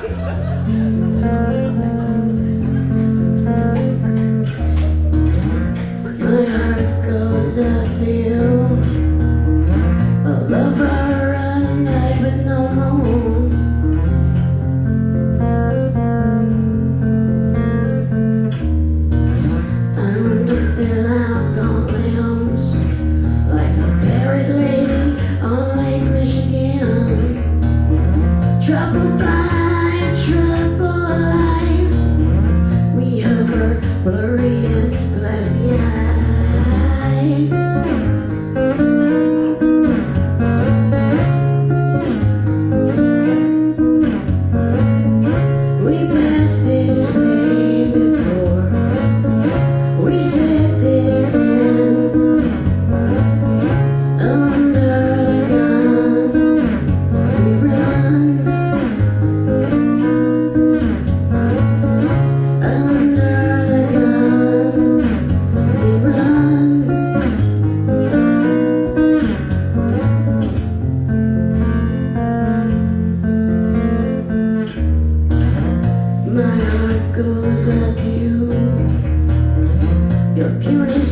My heart goes out to you. A lover and a night with no moon. I want to fill out gauntlet like a buried lady on Lake Michigan. Troubled by a troubled life, we hover, blurry and glassy eyed. We passed this way before, we said this then. Under the gun, we run. Under the gun, we run. My heart goes out to you. Your puny